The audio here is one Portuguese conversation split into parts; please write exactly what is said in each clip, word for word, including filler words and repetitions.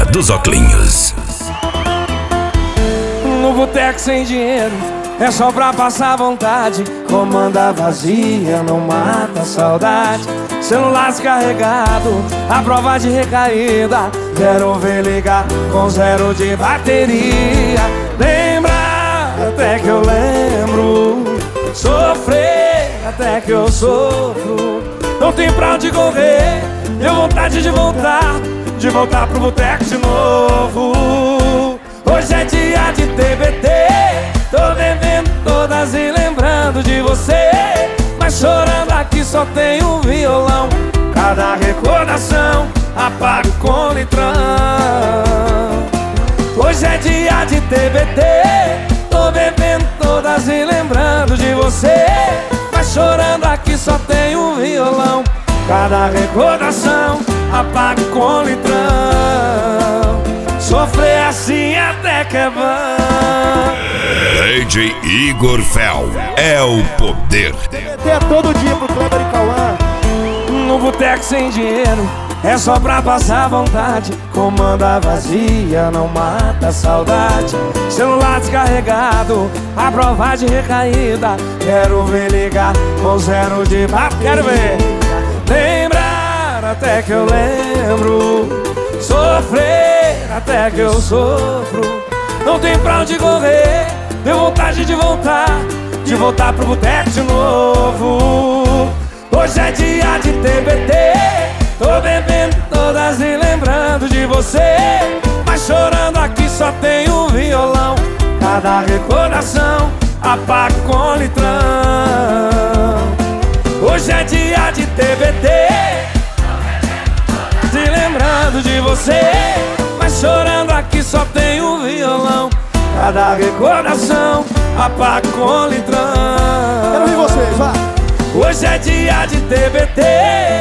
dos Oclinhos. No boteco sem dinheiro, é só pra passar vontade. Comanda vazia, não mata a saudade. Celular descarregado, a prova de recaída. Quero ver ligar com zero de bateria. Lembra até que eu lembro, sofrer até que eu sofro. Não tem pra onde correr, deu vontade de voltar, de voltar pro boteco de novo. Hoje é dia de T B T, tô bebendo todas e lembrando de você. Mas chorando aqui só tem um violão, cada recordação apago com litrão. Hoje é dia de T B T, tô bebendo todas e lembrando de você. Mas chorando aqui só tem um violão, cada recordação apago com litrão. Sofrer assim até que é bom. D J Igor Fel é o poder. T B T é todo dia pro Kleber e Cauã. No boteco sem dinheiro, é só pra passar vontade. Comanda vazia, não mata a saudade. Celular descarregado, a prova de recaída. Quero ver ligar com zero de papo. Quero ver lembrar até que eu lembro, sofrer até que eu sofro. Não tem pra onde correr, deu vontade de voltar, de voltar pro boteco de novo. Hoje é dia de T B T, tô bebendo todas e lembrando de você. Mas chorando aqui só tem um violão, cada recordação apago com litrão. Hoje é dia de T B T, se lembrando de você. Mas chorando aqui só tem um violão, cada recordação apago com litrão. Quero ouvir vocês, vai. Hoje é dia de T B T,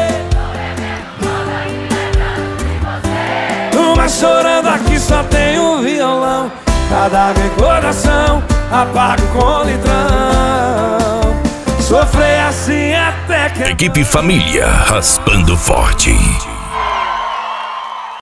mas chorando aqui só tem um violão, cada recordação apago com litrão. Sofrer assim até que é Equipe Família, raspando forte.